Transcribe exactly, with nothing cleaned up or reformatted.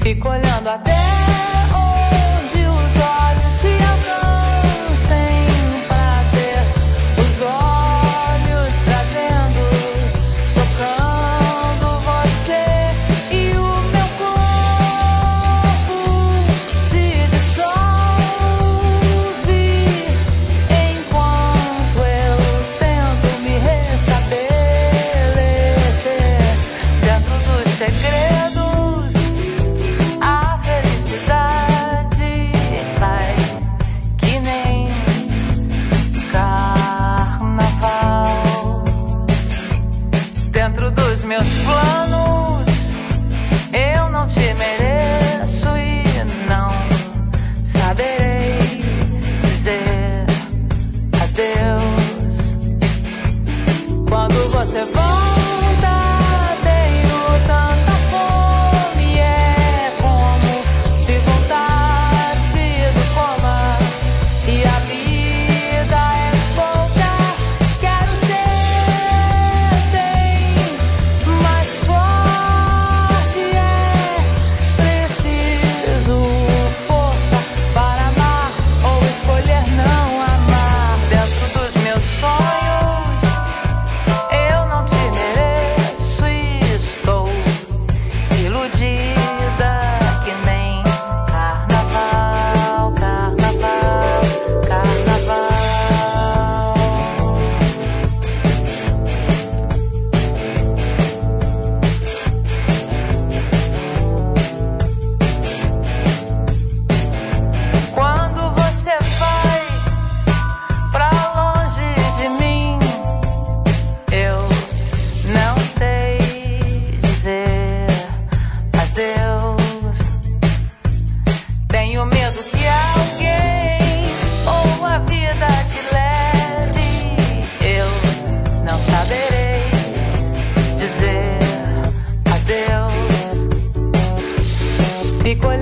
Fico olhando até onde os olhos te alcancem pra ter os olhos trazendo, tocando você e o meu corpo se dissolve enquanto eu tento me restabelecer dentro dos segredos. Meus planos, eu não te mereço e não saberei dizer adeus. Quando você volta, tenho tanta fome, é como se voltasse do coma e a vida é pouca. Quero ser Fico